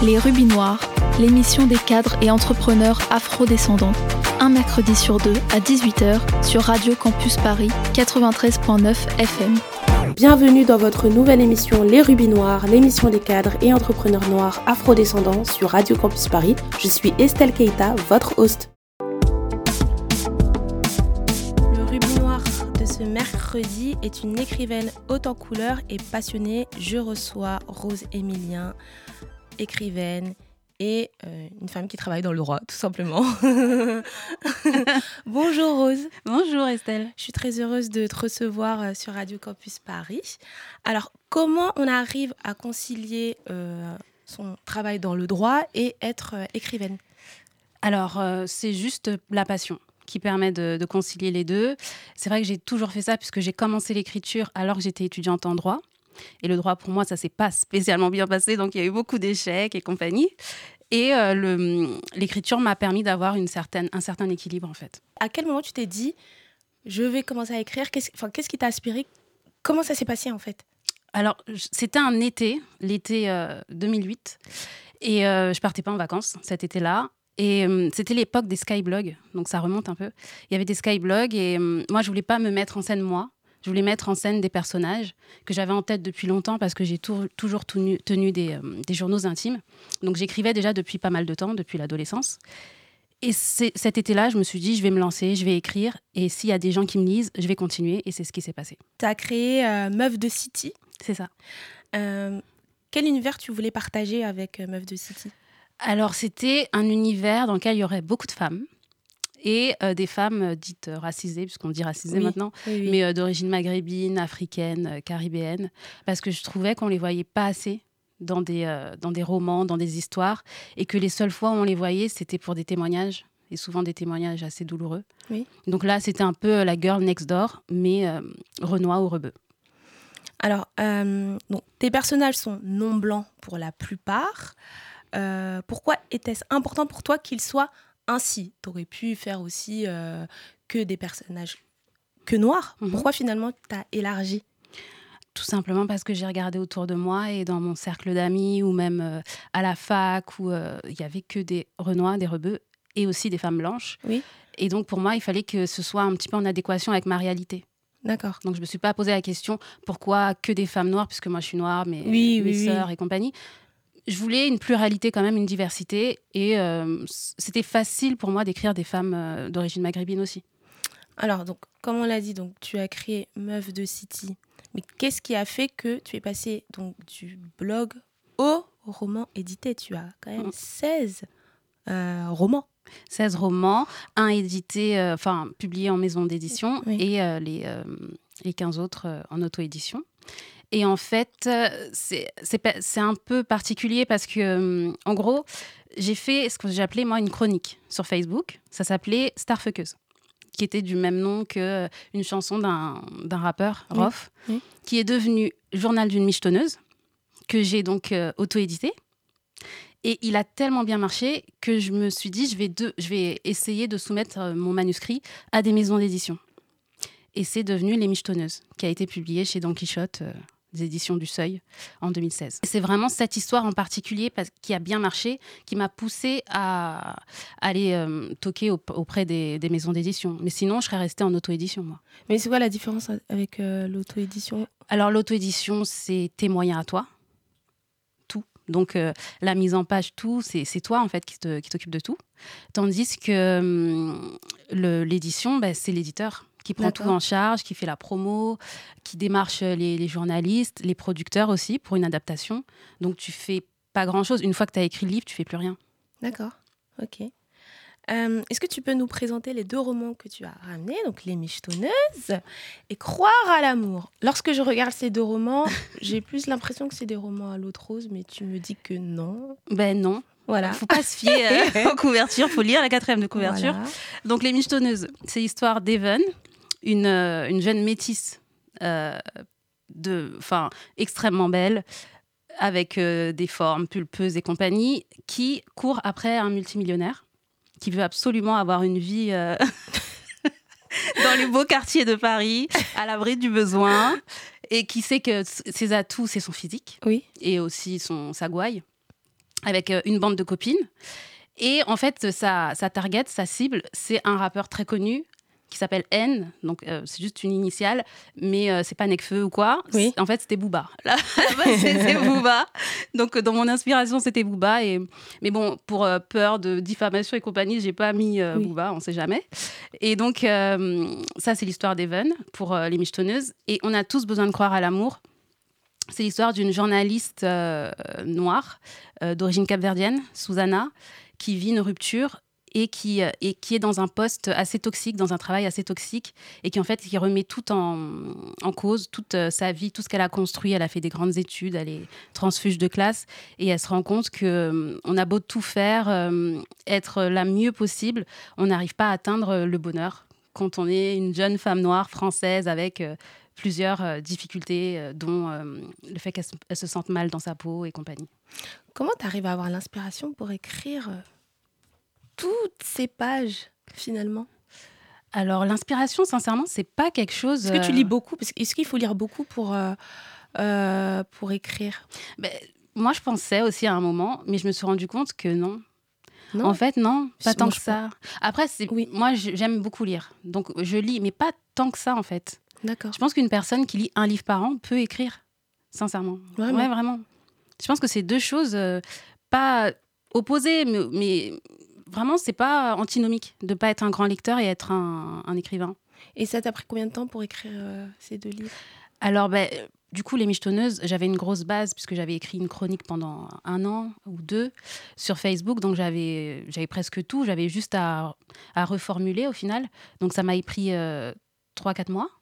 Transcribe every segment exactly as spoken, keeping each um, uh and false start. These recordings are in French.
Les Rubis Noirs, l'émission des cadres et entrepreneurs afro-descendants. Un mercredi sur deux à dix-huit heures sur Radio Campus Paris quatre-vingt-treize virgule neuf F M. Bienvenue dans votre nouvelle émission Les Rubis Noirs, l'émission des cadres et entrepreneurs noirs afro-descendants sur Radio Campus Paris. Je suis Estelle Keita, votre host. Le Rubis Noir de ce mercredi est une écrivaine haute en couleurs et passionnée. Je reçois Rose Emilien, écrivaine et euh, une femme qui travaille dans le droit, tout simplement. Bonjour Rose. Bonjour Estelle. Je suis très heureuse de te recevoir euh, sur Radio Campus Paris. Alors, comment on arrive à concilier euh, son travail dans le droit et être euh, écrivaine ? Alors, euh, c'est juste la passion qui permet de, de concilier les deux. C'est vrai que j'ai toujours fait ça puisque j'ai commencé l'écriture alors que j'étais étudiante en droit. Et le droit, pour moi, ça ne s'est pas spécialement bien passé, donc il y a eu beaucoup d'échecs et compagnie. Et euh, le, l'écriture m'a permis d'avoir une certaine, un certain équilibre, en fait. À quel moment tu t'es dit, je vais commencer à écrire ? Qu'est-ce, enfin, qu'est-ce qui t'a inspiré ? Comment ça s'est passé, en fait ? Alors, c'était un été, l'été euh, deux mille huit, et euh, je ne partais pas en vacances cet été-là. Et euh, c'était l'époque des skyblogs, donc ça remonte un peu. Il y avait des skyblogs, et euh, moi, je ne voulais pas me mettre en scène, moi. Je voulais mettre en scène des personnages que j'avais en tête depuis longtemps parce que j'ai tout, toujours tenu, tenu des, euh, des journaux intimes. Donc j'écrivais déjà depuis pas mal de temps, depuis l'adolescence. Et c'est, cet été-là, je me suis dit, je vais me lancer, je vais écrire. Et s'il y a des gens qui me lisent, je vais continuer. Et c'est ce qui s'est passé. Tu as créé euh, Meuf de City. C'est ça. Euh, quel univers tu voulais partager avec euh, Meuf de City ? Alors c'était un univers dans lequel il y aurait beaucoup de femmes. Et euh, des femmes dites racisées, puisqu'on dit racisées oui, maintenant, oui, oui. mais euh, d'origine maghrébine, africaine, euh, caribéenne, parce que je trouvais qu'on ne les voyait pas assez dans des, euh, dans des romans, dans des histoires, et que les seules fois où on les voyait, c'était pour des témoignages, et souvent des témoignages assez douloureux. Oui. Donc là, c'était un peu la girl next door, mais euh, Renoir ou rebeu. Alors, euh, donc, tes personnages sont non blancs pour la plupart. Euh, pourquoi était-ce important pour toi qu'ils soient ainsi ? Tu aurais pu faire aussi euh, que des personnages que noirs. Mm-hmm. Pourquoi finalement tu as élargi ? Tout simplement parce que j'ai regardé autour de moi et dans mon cercle d'amis ou même euh, à la fac où il euh, n'y avait que des Renois, des rebeux et aussi des femmes blanches. Oui. Et donc pour moi, il fallait que ce soit un petit peu en adéquation avec ma réalité. D'accord. Donc je ne me suis pas posé la question pourquoi que des femmes noires, puisque moi je suis noire, mes, oui, mes oui, sœurs oui. et compagnie. Je voulais une pluralité quand même, une diversité. Et euh, c'était facile pour moi d'écrire des femmes euh, d'origine maghrébine aussi. Alors, donc, comme on l'a dit, donc, tu as créé Meuf de City. Mais qu'est-ce qui a fait que tu es passée donc, du blog au roman édité ? Tu as quand même seize euh, romans. seize romans, un édité, enfin euh, publié en maison d'édition oui. et euh, les, euh, les quinze autres euh, en auto-édition. Et en fait, c'est, c'est, c'est un peu particulier parce que, euh, en gros, j'ai fait ce que j'appelais, moi, une chronique sur Facebook. Ça s'appelait Starfuckeuse, qui était du même nom qu'une chanson d'un, d'un rappeur, oui. Rof, oui. qui est devenu Journal d'une michetonneuse, que j'ai donc euh, auto-édité. Et il a tellement bien marché que je me suis dit, je vais, de, je vais essayer de soumettre euh, mon manuscrit à des maisons d'édition. Et c'est devenu Les Michetonneuses, qui a été publié chez Don Quichotte, euh, des éditions du Seuil, en deux mille seize. C'est vraiment cette histoire en particulier parce, qui a bien marché, qui m'a poussée à, à aller euh, toquer au, auprès des, des maisons d'édition. Mais sinon, je serais restée en auto-édition, moi. Mais c'est quoi la différence avec euh, l'auto-édition ? Alors, l'auto-édition, c'est tes moyens à toi. Tout. Donc, euh, la mise en page, tout, c'est, c'est toi, en fait, qui, te, qui t'occupe de tout. Tandis que hum, le, l'édition, bah, c'est l'éditeur qui prend D'accord. tout en charge, qui fait la promo, qui démarche les, les journalistes, les producteurs aussi pour une adaptation. Donc, tu fais pas grand-chose. Une fois que tu as écrit le livre, tu fais plus rien. D'accord, ok. Euh, est-ce que tu peux nous présenter les deux romans que tu as ramenés, donc Les Michetonneuses et Croire à l'amour ? Lorsque je regarde ces deux romans, j'ai plus l'impression que c'est des romans à l'eau de rose, mais tu me dis que non. Ben non. Voilà. Faut pas se fier euh, aux couvertures, faut lire la quatrième de couverture. Voilà. Donc Les Michetonneuses, c'est l'histoire d'Evan, une, euh, une jeune métisse, euh, de, enfin extrêmement belle, avec euh, des formes pulpeuses et compagnie, qui court après un multimillionnaire, qui veut absolument avoir une vie euh, dans les beaux quartiers de Paris, à l'abri du besoin, et qui sait que ses atouts, c'est son physique, oui. et aussi son, sa gouaille. avec euh, une bande de copines. Et en fait, sa, sa target, sa cible, c'est un rappeur très connu qui s'appelle N, donc euh, c'est juste une initiale, mais euh, c'est pas Nekfeu ou quoi. Oui. En fait, c'était Booba. Là, c'était Booba. Donc, dans mon inspiration, c'était Booba. Et... Mais bon, pour euh, peur de diffamation et compagnie, j'ai pas mis euh, oui. Booba, on sait jamais. Et donc, euh, ça, c'est l'histoire d'Even pour euh, les michetonneuses. Et on a tous besoin de croire à l'amour. C'est l'histoire d'une journaliste euh, noire euh, d'origine capverdienne, Susanna, qui vit une rupture et qui, et qui est dans un poste assez toxique, dans un travail assez toxique, et qui en fait qui remet tout en, en cause, toute sa vie, tout ce qu'elle a construit. Elle a fait des grandes études, elle est transfuge de classe, et elle se rend compte qu'on a beau tout faire, euh, être la mieux possible, on n'arrive pas à atteindre le bonheur quand on est une jeune femme noire française avec euh, plusieurs euh, difficultés, euh, dont euh, le fait qu'elle se, elle se sente mal dans sa peau et compagnie. Comment tu arrives à avoir l'inspiration pour écrire euh... toutes ces pages, finalement? Alors, l'inspiration, sincèrement, c'est pas quelque chose... Est-ce que tu lis beaucoup? Est-ce qu'il faut lire beaucoup pour, euh, euh, pour écrire? ben, Moi, je pensais aussi à un moment, mais je me suis rendu compte que non. Non. En fait, non, pas tant moi, que ça. Après, c'est... Oui. moi, j'aime beaucoup lire. Donc, je lis, mais pas tant que ça, en fait. D'accord. Je pense qu'une personne qui lit un livre par an peut écrire, sincèrement. Vraiment? Ouais, vraiment. Je pense que c'est deux choses euh, pas opposées, mais... mais vraiment, c'est pas antinomique de pas être un grand lecteur et être un, un écrivain. Et ça t'a pris combien de temps pour écrire euh, ces deux livres? Alors, ben, du coup, Les Michetonneuses, j'avais une grosse base puisque j'avais écrit une chronique pendant un an ou deux sur Facebook. Donc, j'avais, j'avais presque tout. J'avais juste à, à reformuler au final. Donc, ça m'a pris euh, trois à quatre mois.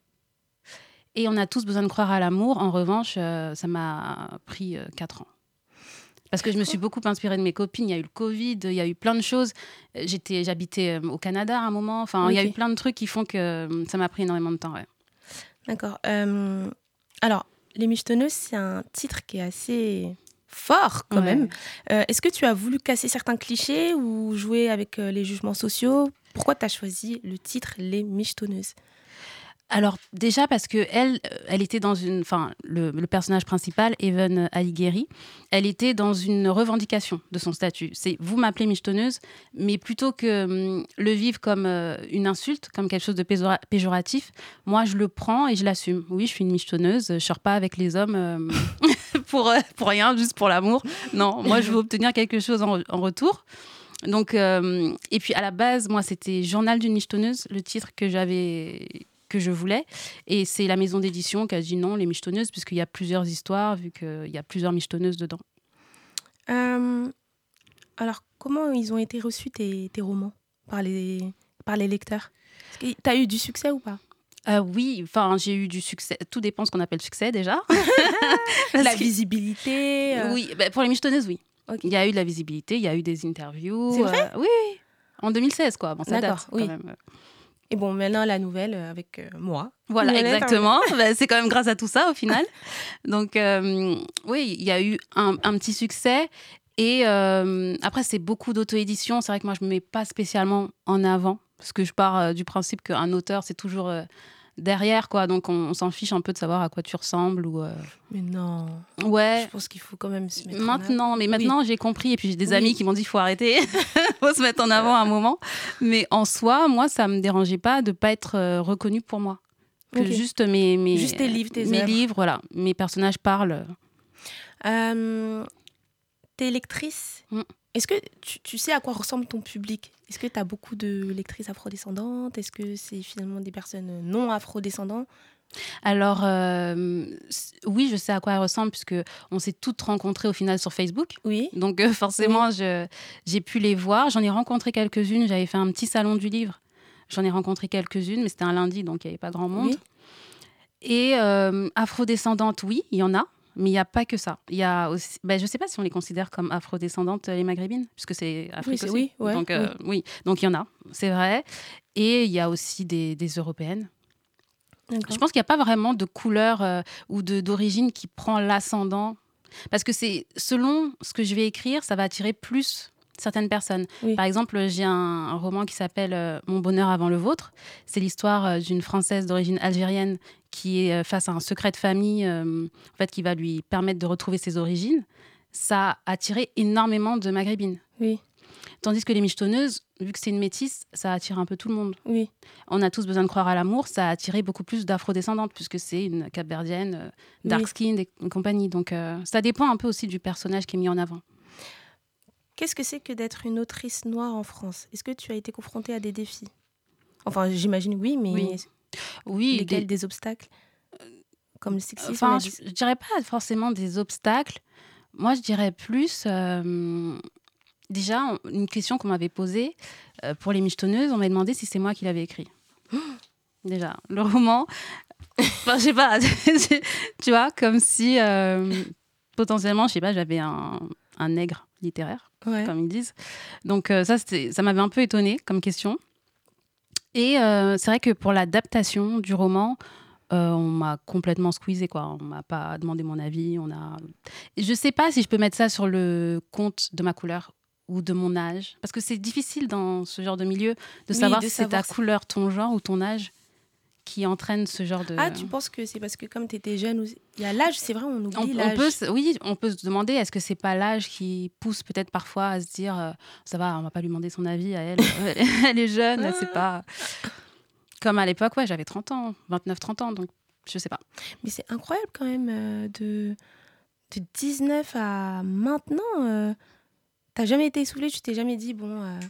Et On a tous besoin de croire à l'amour. En revanche, euh, ça m'a pris euh, quatre ans. Parce que je me suis beaucoup inspirée de mes copines. Il y a eu le Covid, il y a eu plein de choses. J'étais, j'habitais au Canada à un moment. Enfin, okay. Il y a eu plein de trucs qui font que ça m'a pris énormément de temps. Ouais. D'accord. Euh, alors, Les Michetonneuses, c'est un titre qui est assez fort quand ouais. même. Euh, est-ce que tu as voulu casser certains clichés ou jouer avec euh, les jugements sociaux? Pourquoi tu as choisi le titre Les Michetonneuses? Alors déjà parce que elle, elle était dans une, enfin le, le personnage principal, Even Alighieri, elle était dans une revendication de son statut. C'est vous m'appelez michetonneuse, mais plutôt que hum, le vivre comme euh, une insulte, comme quelque chose de péjora- péjoratif, moi je le prends et je l'assume. Oui, je suis une michetonneuse, je sors pas avec les hommes euh, pour pour rien, juste pour l'amour. Non, moi je veux obtenir quelque chose en, en retour. Donc euh, et puis à la base, moi c'était Journal d'une michetonneuse, le titre que j'avais que je voulais. Et c'est la maison d'édition qui a dit non, Les Michetonneuses, puisqu'il y a plusieurs histoires, vu qu'il y a plusieurs michetonneuses dedans. Euh, alors, comment ils ont été reçus, tes, tes romans, par les, par les lecteurs? Tu as eu du succès ou pas? Euh, oui, enfin j'ai eu du succès. Tout dépend de ce qu'on appelle succès déjà. La visibilité. Euh... Oui, bah, pour Les Michetonneuses, oui. Okay. Il y a eu de la visibilité, il y a eu des interviews. C'est vrai? euh, Oui, oui. En deux mille seize, quoi. Bon, ça D'accord, date oui. quand même. Et bon, maintenant, la nouvelle avec euh, moi. Voilà, exactement. bah, c'est quand même grâce à tout ça, au final. Donc, euh, oui, il y a eu un, un petit succès. Et euh, après, c'est beaucoup d'auto-édition. C'est vrai que moi, je ne me mets pas spécialement en avant. Parce que je pars euh, du principe qu'un auteur, c'est toujours euh, derrière, quoi. Donc, on, on s'en fiche un peu de savoir à quoi tu ressembles. Ou, euh... Mais non. Ouais. Je pense qu'il faut quand même se mettre maintenant, en avant. Mais maintenant, oui. J'ai compris. Et puis, j'ai des oui. amis qui m'ont dit qu'il faut arrêter. Il faut se mettre en avant à un moment. Mais en soi, moi, ça ne me dérangeait pas de ne pas être euh, reconnue pour moi. Que okay. juste mes, mes, juste tes livres, tes mes œuvres. livres, voilà. Mes personnages parlent. Euh, t'es lectrice. Mm. Est-ce que tu, tu sais à quoi ressemble ton public? Est-ce que tu as beaucoup de lectrices afrodescendantes? Est-ce que c'est finalement des personnes non afrodescendantes? Alors, euh, oui, je sais à quoi elles ressemblent, puisqu'on s'est toutes rencontrées au final sur Facebook. Oui. Donc, euh, forcément, oui. je, j'ai pu les voir. J'en ai rencontré quelques-unes. J'avais fait un petit salon du livre. J'en ai rencontré quelques-unes, mais c'était un lundi, donc il n'y avait pas grand monde. Oui. Et euh, afrodescendantes, oui, il y en a. Mais il n'y a pas que ça. Il y a aussi, ben, je ne sais pas si on les considère comme afrodescendantes, les maghrébines, puisque c'est Afrique oui, c'est, aussi. Oui, ouais, donc, euh, oui. oui, donc il y en a, c'est vrai. Et il y a aussi des, des européennes. D'accord. Je pense qu'il n'y a pas vraiment de couleur euh, ou de, d'origine qui prend l'ascendant. Parce que c'est selon ce que je vais écrire, ça va attirer plus certaines personnes. Oui. Par exemple, j'ai un, un roman qui s'appelle euh, « Mon bonheur avant le vôtre ». C'est l'histoire euh, d'une Française d'origine algérienne qui est euh, face à un secret de famille euh, en fait, qui va lui permettre de retrouver ses origines. ça a attiré énormément de maghrébines. Oui. Tandis que les michetonneuses, vu que c'est une métisse, ça attire un peu tout le monde. Oui. On a tous besoin de croire à l'amour, ça a attiré beaucoup plus d'afrodescendantes, puisque c'est une capverdienne, euh, dark skin et compagnie. Donc euh, ça dépend un peu aussi du personnage qui est mis en avant. Qu'est-ce que c'est que d'être une autrice noire en France ? Est-ce que tu as été confrontée à des défis ? Enfin, j'imagine oui, mais oui. Oui, lesquels des... des obstacles ? Comme le sexisme. Enfin, je, je dirais pas forcément des obstacles. Moi, je dirais plus... Euh, déjà, une question qu'on m'avait posée euh, pour Les Michetonneuses, on m'a demandé si c'est moi qui l'avais écrit. Déjà, le roman... Enfin, je sais pas, tu vois, comme si euh, potentiellement, je sais pas, j'avais un, un nègre littéraire, ouais. comme ils disent. Donc euh, ça, ça m'avait un peu étonnée comme question. Et euh, c'est vrai que pour l'adaptation du roman... Euh, on m'a complètement squeezée, quoi. On m'a pas demandé mon avis. On a... Je sais pas si je peux mettre ça sur le compte de ma couleur ou de mon âge. Parce que c'est difficile dans ce genre de milieu de oui, savoir de si savoir c'est ta couleur, ton genre ou ton âge qui entraîne ce genre de... Ah, tu penses que c'est parce que comme tu étais jeune, il y a l'âge, c'est vrai, on oublie on, l'âge. On peut, oui, on peut se demander, est-ce que c'est pas l'âge qui pousse peut-être parfois à se dire euh, ça va, on va pas lui demander son avis à elle. Elle est jeune, elle sait pas... Comme à l'époque, ouais, j'avais trente ans, vingt-neuf trente ans, donc je sais pas. Mais c'est incroyable quand même, euh, de, de dix-neuf à maintenant. Euh, t'as jamais été essoufflée, tu t'es jamais dit, bon, euh,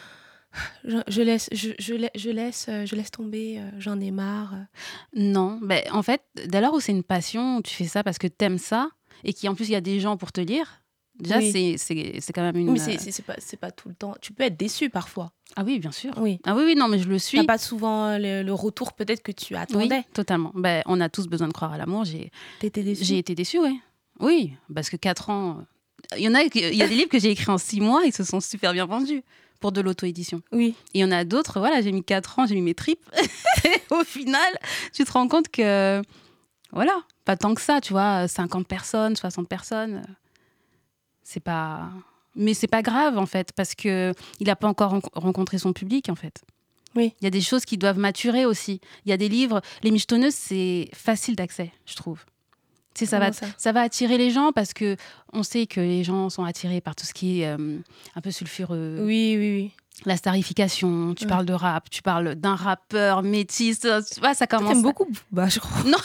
je, je, laisse, je, je, je, laisse, je laisse tomber, euh, j'en ai marre. Non, ben, en fait, dès lors où c'est une passion, tu fais ça parce que t'aimes ça, et qu'en plus il y a des gens pour te lire, déjà oui. c'est, c'est, c'est quand même une... Mais c'est, c'est, c'est, pas, c'est pas tout le temps. Tu peux être déçu parfois. Ah oui, bien sûr. Oui. Ah oui, oui, non, mais je le suis. T'as pas souvent le, le retour peut-être que tu attendais. Oui, totalement. Ben, on a tous besoin de croire à l'amour. J'ai, T'étais déçue ? J'ai été déçue, oui. Oui, parce que quatre ans... Il y en a, il y a des livres que j'ai écrits en six mois, ils se sont super bien vendus pour de l'auto-édition. Oui. Et il y en a d'autres, voilà, j'ai mis quatre ans, j'ai mis mes tripes. Au final, tu te rends compte que, voilà, pas tant que ça, tu vois, cinquante personnes, soixante personnes, c'est pas... Mais c'est pas grave, en fait, parce qu'il n'a pas encore ren- rencontré son public, en fait. Oui. Il y a des choses qui doivent maturer aussi. Il y a des livres... Les Michetonneuses, c'est facile d'accès, je trouve. Tu sais, ça, va, ça? ça va attirer les gens parce qu'on sait que les gens sont attirés par tout ce qui est euh, un peu sulfureux. Oui, oui, oui. La starification, tu ouais. parles de rap, tu parles d'un rappeur métis. Tu vois, ça commence... T'aimes beaucoup bah, je crois. Non.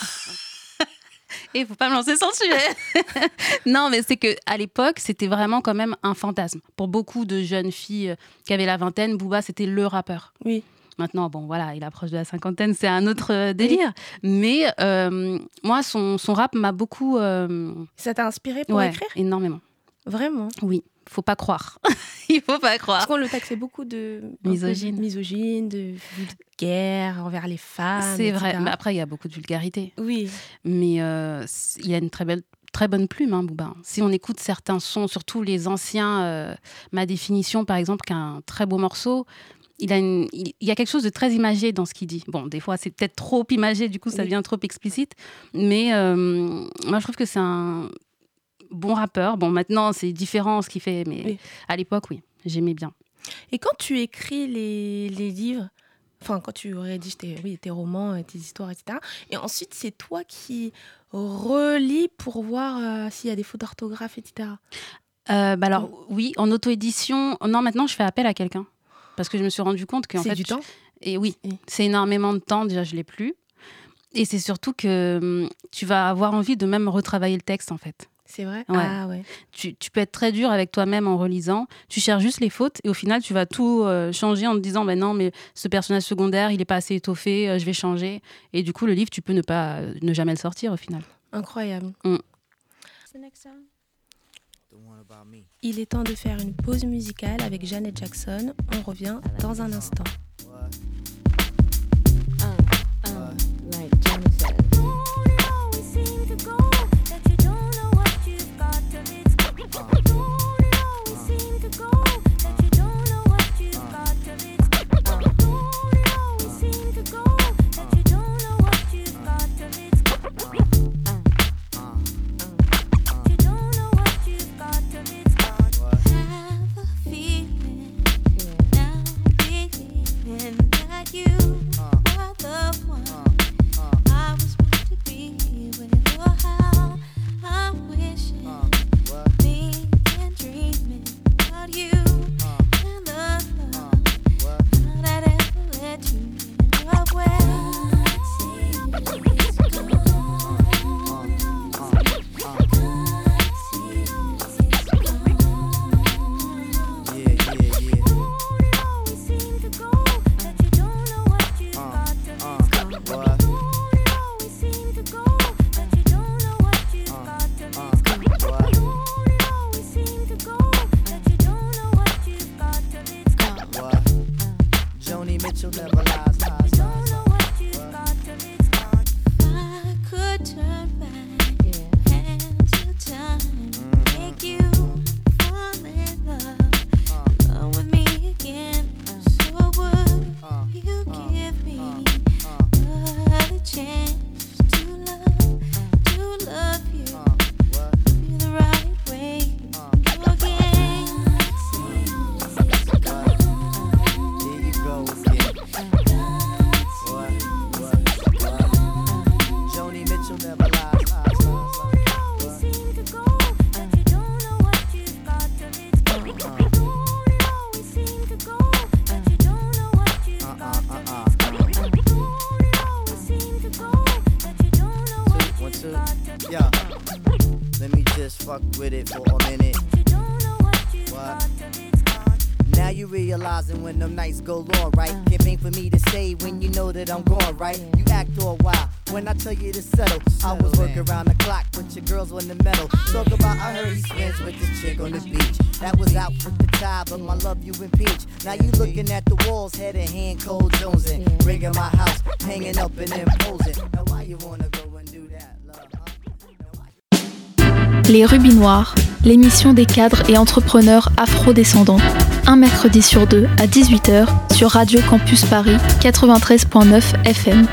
Et il faut pas me lancer sans sujet. Non, mais c'est qu'à l'époque, c'était vraiment quand même un fantasme. Pour beaucoup de jeunes filles qui avaient la vingtaine, Booba, c'était le rappeur. Oui. Maintenant, bon, voilà, il approche de la cinquantaine, c'est un autre euh, délire. Oui. Mais euh, moi, son, son rap m'a beaucoup... Euh... Ça t'a inspiré pour ouais, écrire ? Énormément. Vraiment ? Oui, faut pas croire. Il faut pas croire. Parce qu'on le taxait beaucoup de... Misogyne. De misogyne, de vulgaire envers les femmes, c'est et cetera. vrai, mais après, il y a beaucoup de vulgarité. Oui. Mais euh, il a une très belle... Très bonne plume, hein, Booba. Si on écoute certains sons, surtout les anciens, euh, Ma Définition, par exemple, qui est un très beau morceau, il, a une, il, il y a quelque chose de très imagé dans ce qu'il dit. Bon, des fois, c'est peut-être trop imagé, du coup, ça oui. devient trop explicite. Mais euh, moi, je trouve que c'est un bon rappeur. Bon, maintenant, c'est différent ce qu'il fait, mais oui. à l'époque, oui, j'aimais bien. Et quand tu écris les, les livres, enfin, quand tu rédiges tes, oui, tes romans, tes histoires, et cetera, et ensuite, c'est toi qui relis pour voir euh, s'il y a des fautes d'orthographe, et cetera. Euh, bah alors, oui, en auto-édition, non, maintenant, je fais appel à quelqu'un. Parce que je me suis rendu compte qu'en c'est fait... du temps. Et oui, oui, c'est énormément de temps. Déjà, je ne l'ai plus. Et c'est surtout que hum, tu vas avoir envie de même retravailler le texte, en fait. C'est vrai ? Ouais. Ah ouais. Tu, tu peux être très dur avec toi-même en relisant. Tu cherches juste les fautes et au final, tu vas tout euh, changer en te disant bah « non, mais ce personnage secondaire, il n'est pas assez étoffé, euh, je vais changer. » Et du coup, le livre, tu peux ne, pas, euh, ne jamais le sortir au final. Incroyable. Mm. Il est temps de faire une pause musicale avec Janet Jackson. On revient dans un instant. Mitchell never lies. lies, You lies. don't know what you've got till it's gone. If I could turn back and to time, make you fall in love, love with me again. So would you give me another chance to love, to love you, love you the right way again? Here you go again. What, what, what? Joni Mitchell never lies. lies, lies, Always seem to go that you don't know what you've got till it's gone. You don't always seem to go that you don't know what you've Uh, got uh, till uh, it's uh. gone. You don't always seem to go that you don't know what Two, one, you've two. got till it's Yeah. gone. Let me just fuck with it for a minute. You don't know what you've What? got till it's gone. Now you realizing when them nights go long, right? Can't ain't for me to say when you know that I'm gone, right? You act all wild when I tell you to settle. I was working around the clock, but your girls on the metal. Talk about I heard he spends with this chick on the beach. That was out with the tide, but my love you impeach. Now you looking at the walls, head in hand, cold jonesing. Ringing my house, hanging up and imposing. Now why you wanna go and do that, love, huh? Now why- Les Rubis Noirs, l'émission des cadres et entrepreneurs afro-descendants. Un mercredi sur deux à dix-huit heures sur Radio Campus Paris quatre-vingt-treize virgule neuf F M.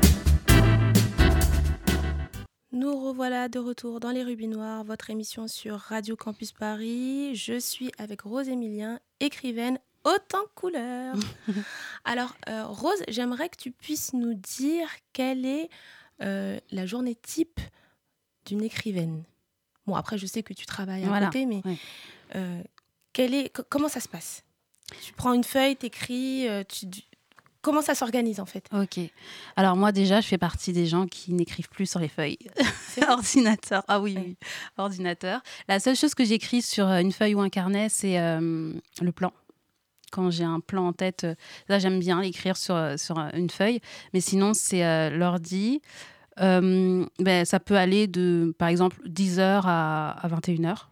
Nous revoilà de retour dans Les Rubis Noirs, votre émission sur Radio Campus Paris. Je suis avec Rose Emilien, écrivaine haute en couleurs. Alors, euh, Rose, j'aimerais que tu puisses nous dire quelle est euh, la journée type d'une écrivaine. Bon, après, je sais que tu travailles à Voilà, côté, mais ouais. euh, quelle est, co- comment ça se passe? Tu prends une feuille, t'écris, euh, tu, tu- comment ça s'organise en fait? Ok. Alors moi déjà, je fais partie des gens qui n'écrivent plus sur les feuilles. C'est vrai Ordinateur. Ah oui, Ouais. oui. Ordinateur. La seule chose que j'écris sur euh, une feuille ou un carnet, c'est euh, le plan. Quand j'ai un plan en tête, euh, là j'aime bien l'écrire sur, euh, sur euh, une feuille. Mais sinon, c'est euh, l'ordi. Euh, ben, ça peut aller de, par exemple, dix heures à, à vingt et une heures.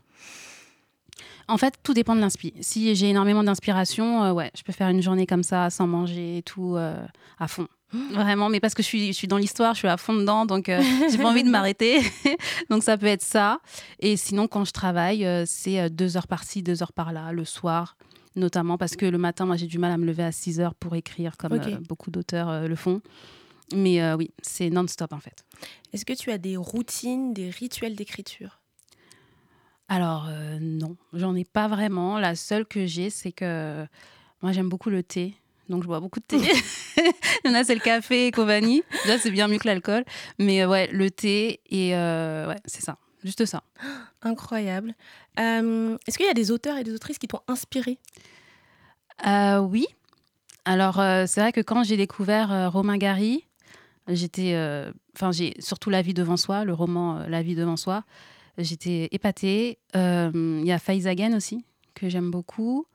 En fait, tout dépend de l'inspi. Si j'ai énormément d'inspiration, euh, ouais, je peux faire une journée comme ça, sans manger et tout, euh, à fond. Vraiment, mais parce que je suis, je suis dans l'histoire, je suis à fond dedans, donc euh, j'ai pas envie de m'arrêter. Donc ça peut être ça. Et sinon, quand je travaille, euh, c'est euh, deux heures par-ci, deux heures par-là, le soir, notamment parce que le matin, moi, j'ai du mal à me lever à six heures pour écrire, comme Ok. euh, beaucoup d'auteurs euh, le font. Mais euh, oui, c'est non-stop, en fait. Est-ce que tu as des routines, des rituels d'écriture? Alors, euh, non, j'en ai pas vraiment. La seule que j'ai, c'est que moi, j'aime beaucoup le thé. Donc, je bois beaucoup de thé. Il y en a, c'est le café Covani. Déjà, c'est bien mieux que l'alcool. Mais euh, ouais, le thé, et euh, ouais, c'est ça. Juste ça. Incroyable. Euh, est-ce qu'il y a des auteurs et des autrices qui t'ont inspiré? Euh, oui. Alors, euh, c'est vrai que quand j'ai découvert euh, Romain Gary, j'étais... euh, Enfin, j'ai surtout La vie devant soi, le roman euh, La vie devant soi. J'étais épatée. Euh, Il y a Faiz Again aussi, que j'aime beaucoup.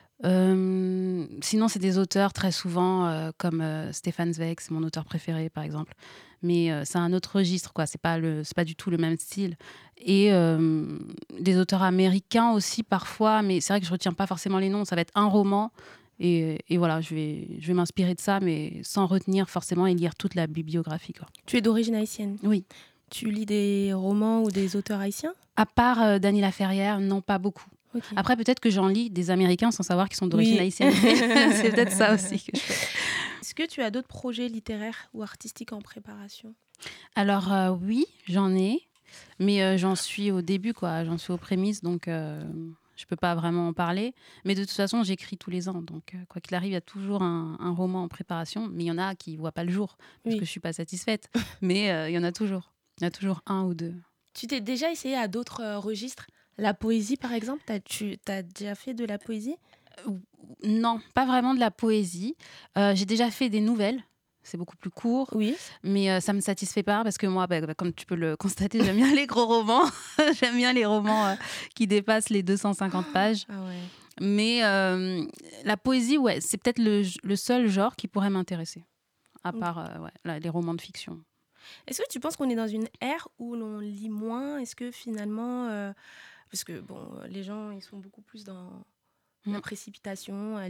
Euh, sinon, c'est des auteurs très souvent euh, comme euh, Stéphane Zweig, c'est mon auteur préféré, par exemple. Mais euh, c'est un autre registre, quoi. C'est pas le, c'est pas du tout le même style. Et euh, des auteurs américains aussi, parfois. Mais c'est vrai que je retiens pas forcément les noms. Ça va être un roman. Et, et voilà, je vais, je vais m'inspirer de ça, mais sans retenir forcément et lire toute la bibliographie, quoi. Tu es d'origine haïtienne. Oui. Tu lis des romans ou des auteurs haïtiens? À part euh, Dany Laferrière, non, pas beaucoup. Ok. Après, peut-être que j'en lis des Américains sans savoir qu'ils sont d'origine Oui. haïtienne. C'est peut-être ça aussi que je fais. Est-ce que tu as d'autres projets littéraires ou artistiques en préparation? Alors euh, oui, j'en ai, mais euh, j'en suis au début, quoi. J'en suis aux prémices, donc euh, je peux pas vraiment en parler. Mais de toute façon, j'écris tous les ans, donc euh, quoi qu'il arrive, il y a toujours un, un roman en préparation. Mais il y en a qui voient pas le jour parce Oui. que je suis pas satisfaite. Mais euh, il y en a toujours. Il y a toujours un ou deux. Tu t'es déjà essayé à d'autres euh, registres? La poésie, par exemple, t'as, tu as déjà fait de la poésie? Non, pas vraiment de la poésie. Euh, j'ai déjà fait des nouvelles. C'est beaucoup plus court, Oui. mais euh, ça me satisfait pas parce que moi, bah, bah, comme tu peux le constater, j'aime bien les gros romans. J'aime bien les romans euh, qui dépassent les deux cent cinquante pages. Ah ouais. Mais euh, la poésie, ouais, c'est peut-être le, le seul genre qui pourrait m'intéresser, à part euh, ouais, là, les romans de fiction. Est-ce que tu penses qu'on est dans une ère où l'on lit moins? Est-ce que finalement, euh, parce que bon, les gens ils sont beaucoup plus dans la Mm. précipitation, à lire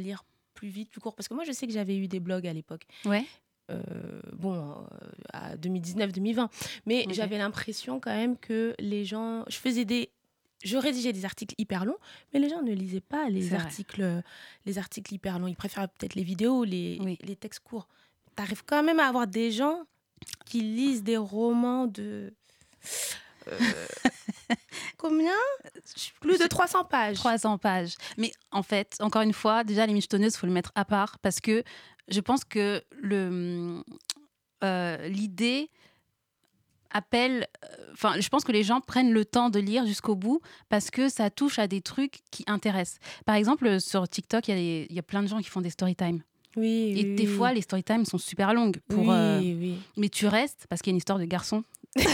plus vite, plus court. Parce que moi, je sais que j'avais eu des blogs à l'époque. Ouais. Euh, bon, euh, à deux mille dix-neuf deux mille vingt. Mais Ok. j'avais l'impression quand même que les gens... Je faisais des... Je rédigeais des articles hyper longs, mais les gens ne lisaient pas les, C'est vrai. articles, les articles hyper longs. Ils préfèrent peut-être les vidéos, les, Oui. les textes courts. Tu arrives quand même à avoir des gens qui lisent des romans de... euh, combien ? Plus de trois cents pages. trois cents pages. Mais en fait, encore une fois, déjà, les michetonneuses, il faut le mettre à part parce que je pense que le, euh, l'idée appelle... Enfin, je pense que les gens prennent le temps de lire jusqu'au bout parce que ça touche à des trucs qui intéressent. Par exemple, sur TikTok, il y a des- il y a plein de gens qui font des story time. Oui, Et oui, des oui. fois, les story time sont super longues. Pour, oui, euh, oui. Mais tu restes parce qu'il y a une histoire de garçon.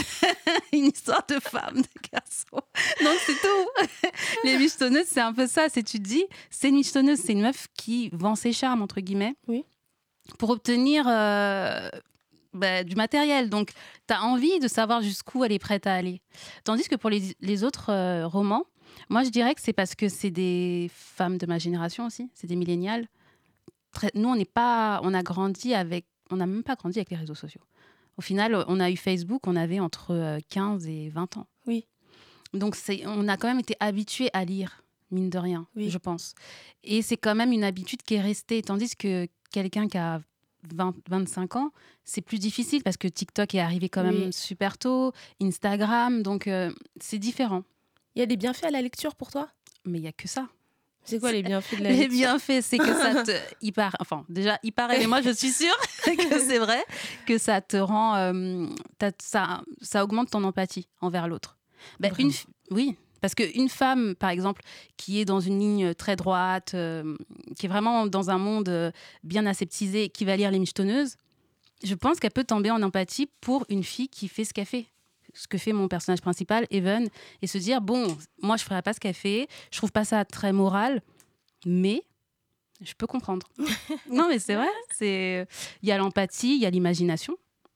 Une histoire de femme, de garçon. Donc, c'est tout. Les michetonneuses, c'est un peu ça. C'est tu te dis, c'est une michetonneuse, c'est une meuf qui vend ses charmes, entre guillemets, Oui. pour obtenir euh, bah, du matériel. Donc, tu as envie de savoir jusqu'où elle est prête à aller. Tandis que pour les, les autres euh, romans, moi, je dirais que c'est parce que c'est des femmes de ma génération aussi. C'est des millénials. Très- Nous, on n'est pas... On a grandi avec... On n'a même pas grandi avec les réseaux sociaux. Au final, on a eu Facebook, on avait entre euh, quinze et vingt ans. Oui. Donc, c'est, on a quand même été habitués à lire, mine de rien, Oui. je pense. Et c'est quand même une habitude qui est restée. Tandis que quelqu'un qui a vingt, vingt-cinq ans, c'est plus difficile parce que TikTok est arrivé quand même Oui. super tôt, Instagram, donc euh, c'est différent. Il y a des bienfaits à la lecture pour toi ? Mais il n'y a que ça. C'est quoi les bienfaits de la Les lecture ? bienfaits, c'est que ça te... Il paraît, enfin, déjà, il paraît, mais moi, je suis sûre que c'est vrai, que ça te rend... euh, t'as- ça, ça augmente ton empathie envers l'autre. Ben, Vraiment une, f- oui, parce qu'une femme, par exemple, qui est dans une ligne très droite, euh, qui est vraiment dans un monde euh, bien aseptisé, qui va lire Les Michetonneuses, je pense qu'elle peut tomber en empathie pour une fille qui fait ce qu'elle fait. Ce que fait mon personnage principal, Evan, et se dire, bon, moi, je ne ferais pas ce qu'elle fait, je trouve pas ça très moral, mais je peux comprendre. Non, mais c'est vrai, c'est... il y a l'empathie, il y a l'imagination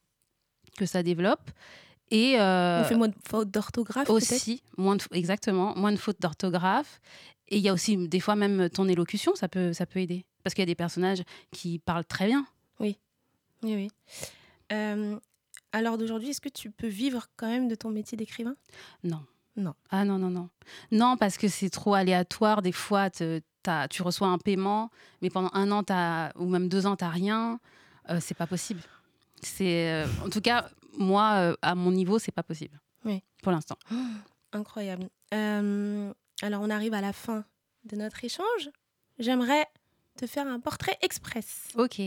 que ça développe, et... euh, On fait moins de fautes d'orthographe peut-être ? aussi, moins de, exactement, moins de fautes d'orthographe. Et il y a aussi, des fois, même ton élocution, ça peut, ça peut aider. Parce qu'il y a des personnages qui parlent très bien. Oui, oui. Euh, à l'heure d'aujourd'hui, est-ce que tu peux vivre quand même de ton métier d'écrivain ? Non. Non. Ah non, non, non. Non, parce que c'est trop aléatoire. Des fois, te- t'as- tu reçois un paiement, mais pendant un an, t'as, ou même deux ans, tu n'as rien. Euh, c'est pas possible. C'est, euh, en tout cas, moi, euh, à mon niveau, c'est pas possible. Oui. Pour l'instant. Incroyable. Euh, alors, on arrive à la fin de notre échange. J'aimerais te faire un portrait express. Ok.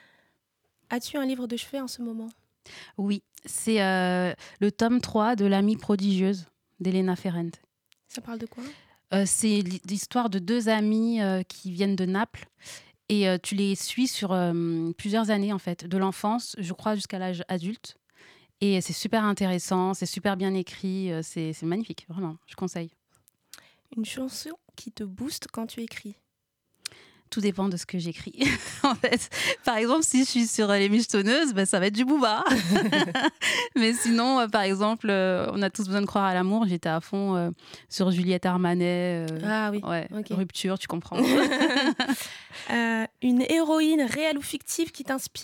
As-tu un livre de chevet en ce moment ? Oui, c'est euh, le tome trois de L'amie prodigieuse d'Elena Ferrand. Ça parle de quoi ? Euh, c'est l'histoire de deux amis euh, qui viennent de Naples et euh, tu les suis sur euh, plusieurs années en fait, de l'enfance, je crois, jusqu'à l'âge adulte. Et c'est super intéressant, c'est super bien écrit, euh, c'est, c'est magnifique, vraiment, je conseille. Une chanson qui te booste quand tu écris ? Tout dépend de ce que j'écris. En fait, par exemple, si je suis sur Les Michetonneuses, ben, ça va être du Booba. Mais sinon, euh, par exemple, euh, On a tous besoin de croire à l'amour, j'étais à fond euh, sur Juliette Armanet. euh, Ah oui. ouais, ok. Rupture, tu comprends. Euh, une héroïne réelle ou fictive qui t'inspire ?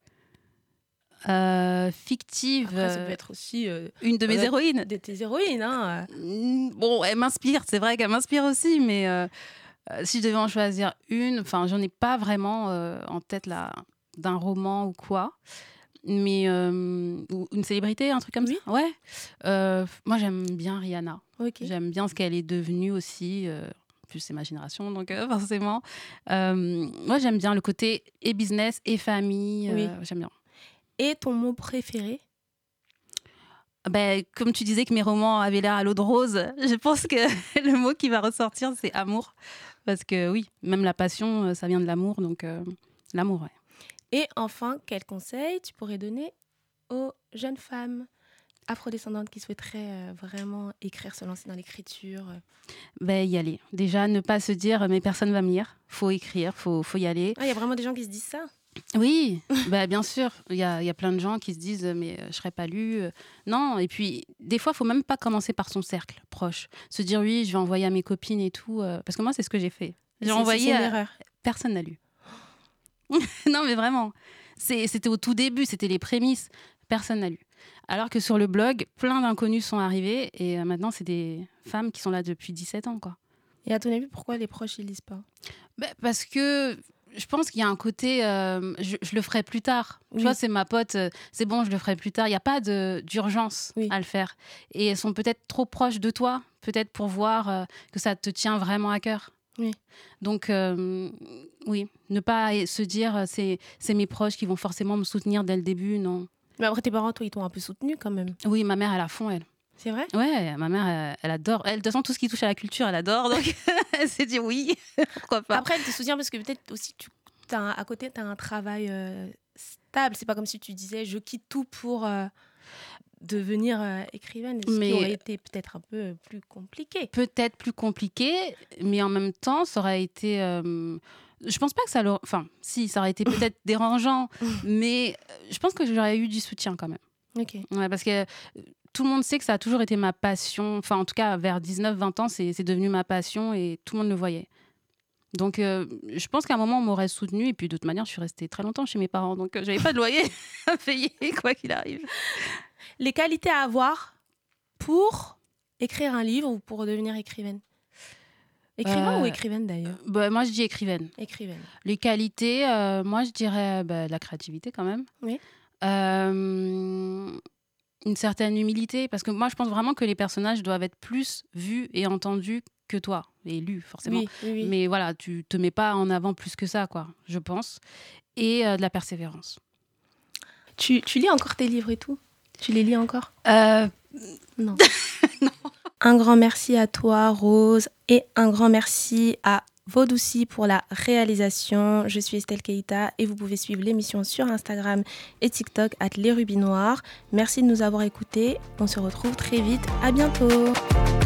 Euh, fictive, Après, ça euh, peut être aussi euh, une de mes Ouais. héroïnes. de tes héroïnes. Hein. Mm, Bon, elle m'inspire, c'est vrai qu'elle m'inspire aussi, mais euh, euh, si je devais en choisir une, enfin, j'en ai pas vraiment euh, en tête là, d'un roman ou quoi, mais euh, ou une célébrité, un truc comme Oui. ça. Ouais. Euh, moi, j'aime bien Rihanna. Ok. J'aime bien ce qu'elle est devenue aussi. Euh, en plus, c'est ma génération, donc euh, forcément. Euh, moi, j'aime bien le côté et business et famille. euh, Oui. J'aime bien. Et ton mot préféré ? Ben, comme tu disais que mes romans avaient l'air à l'eau de rose, je pense que le mot qui va ressortir, c'est amour. Parce que oui, même la passion, euh, ça vient de l'amour, donc euh, l'amour, ouais. Et enfin, quel conseil tu pourrais donner aux jeunes femmes afrodescendantes qui souhaiteraient euh, vraiment écrire, se lancer dans l'écriture ? Ben, y aller. Déjà, ne pas se dire, mais personne va me lire. Faut écrire, faut, faut y aller. Ah, il y a vraiment des gens qui se disent ça ? Oui, ben, bien sûr. Il y a, y a plein de gens qui se disent, mais euh, je serai pas lue. Euh, Non, et puis, des fois, il faut même pas commencer par son cercle proche. Se dire, oui, je vais envoyer à mes copines et tout. euh, Parce que moi, c'est ce que j'ai fait. J'ai C'est- envoyé c'est une à- erreur. personne n'a lu. Non, mais vraiment. C'est, c'était au tout début, c'était les prémices. Personne n'a lu. Alors que sur le blog, plein d'inconnus sont arrivés et euh, maintenant, c'est des femmes qui sont là depuis dix-sept ans, quoi. Et à ton avis, pourquoi les proches, ils lisent pas? Bah, parce que je pense qu'il y a un côté, euh, je, je le ferai plus tard. Oui. Tu vois, c'est ma pote, euh, c'est bon, je le ferai plus tard. Il n'y a pas de, d'urgence Oui. à le faire. Et elles sont peut-être trop proches de toi, peut-être pour voir euh, que ça te tient vraiment à cœur. Oui. Donc, euh, oui, ne pas se dire, c'est, c'est mes proches qui vont forcément me soutenir dès le début, non. Mais après, tes parents, toi, ils t'ont un peu soutenu quand même. Oui, ma mère, elle a fond, elle. C'est vrai? Ouais, ma mère, elle, elle adore. Elle, de toute façon, tout ce qui touche à la culture, elle adore. Donc, elle s'est dit oui, pourquoi pas. Après, elle te soutient parce que peut-être aussi, tu, t'as un- à côté, tu as un travail euh, stable. C'est pas comme si tu disais, je quitte tout pour euh, devenir euh, écrivaine. Ce Mais- qui aurait été peut-être un peu plus compliqué. Peut-être plus compliqué, mais en même temps, ça aurait été. Euh, je pense pas que ça l'aurait. Enfin, si, ça aurait été peut-être dérangeant, mais euh, je pense que j'aurais eu du soutien quand même. Ok. Ouais, parce que euh, tout le monde sait que ça a toujours été ma passion. Enfin, en tout cas, vers dix-neuf vingt ans, c'est, c'est devenu ma passion et tout le monde le voyait. Donc, euh, je pense qu'à un moment, on m'aurait soutenue. Et puis, de toute manière, je suis restée très longtemps chez mes parents. Donc, euh, j'avais pas de loyer à payer, quoi qu'il arrive. Les qualités à avoir pour écrire un livre ou pour devenir écrivaine? Écrivain Euh, ou écrivaine d'ailleurs? Bah, moi, je dis écrivaine. Écrivaine. Les qualités, euh, moi, je dirais bah, la créativité quand même. Oui. Euh, une certaine humilité. Parce que moi, je pense vraiment que les personnages doivent être plus vus et entendus que toi. Et lus, forcément. Oui, oui, oui. Mais voilà, tu te mets pas en avant plus que ça, quoi, je pense. Et euh, de la persévérance. Tu, tu lis encore tes livres et tout? Tu les lis encore? Euh, Non. Un grand merci à toi, Rose, et un grand merci à Vaudoussi pour la réalisation. Je suis Estelle Keita et vous pouvez suivre l'émission sur Instagram et TikTok at Les Rubis Noirs. Merci de nous avoir écoutés. On se retrouve très vite. À bientôt.